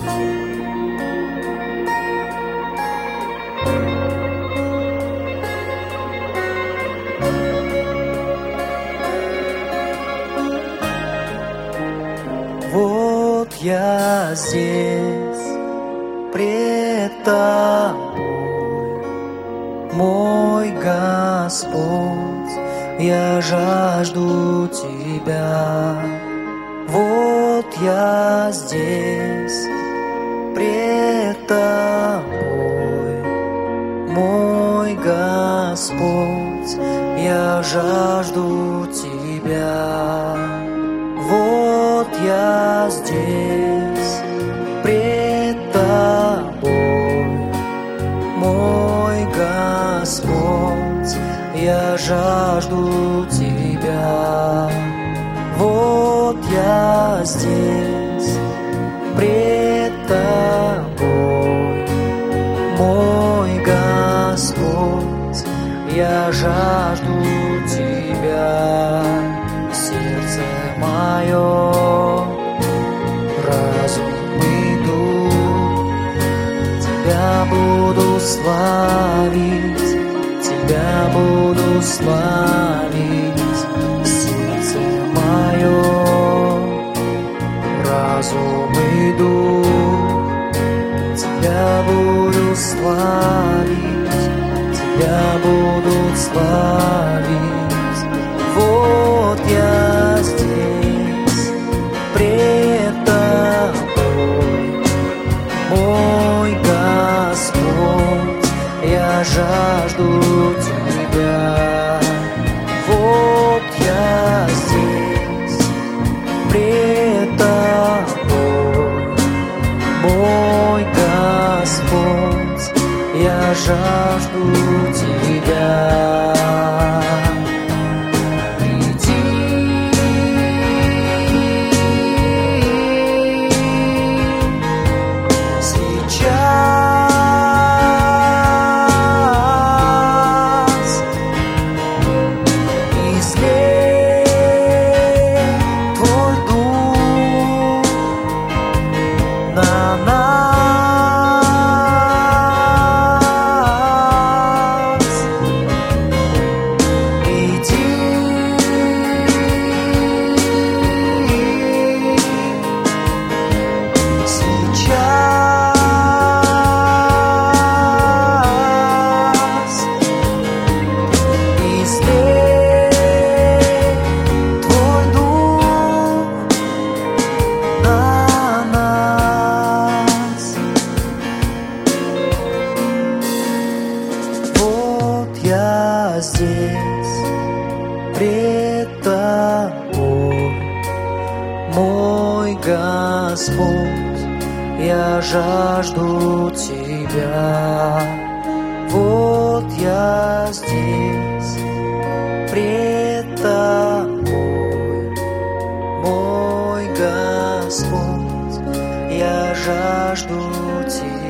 Вот я здесь пред Тобой, мой Господь, я жажду Тебя. Вот я здесь пред Тобой, мой Господь, я жажду Тебя. Вот я здесь пред Тобой, мой Господь, я жажду Тебя. Вот я здесь пред Тобой, мой Господь, я жажду Тебя. Сердце мое, разум и дух, Тебя буду славить, Тебя буду славить. Сердце мое, разум и дух, Тебя буду славить, Тебя буду славить. Вот я здесь пред Тобой, мой Господь, я жажду Тебя. Вот я здесь пред Тобой, мой Господь, я жажду Тебя. Я здесь пред Тобой, мой Господь, я жажду Тебя. Вот я здесь пред Тобой, мой Господь, я жажду Тебя.